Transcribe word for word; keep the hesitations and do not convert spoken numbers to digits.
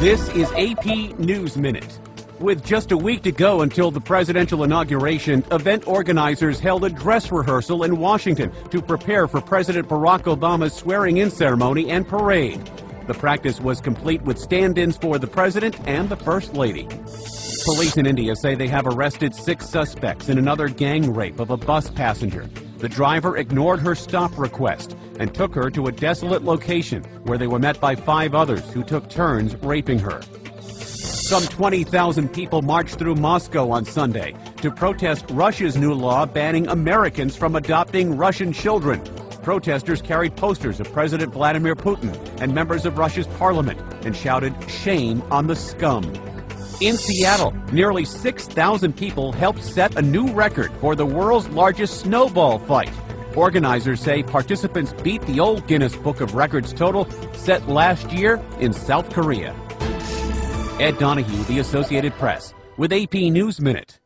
This is A P News Minute. With just a week to go until the presidential inauguration, event organizers held a dress rehearsal in Washington to prepare for President Barack Obama's swearing-in ceremony and parade. The practice was complete with stand-ins for the president and the first lady. Police in India say they have arrested six suspects in another gang rape of a bus passenger. The driver ignored her stop request and took her to a desolate location where they were met by five others who took turns raping her. Some twenty thousand people marched through Moscow on Sunday to protest Russia's new law banning Americans from adopting Russian children. Protesters carried posters of President Vladimir Putin and members of Russia's parliament and shouted, "Shame on the scum." In Seattle, nearly six thousand people helped set a new record for the world's largest snowball fight. Organizers say participants beat the old Guinness Book of Records total set last year in South Korea. Ed Donahue, The Associated Press, with A P News Minute.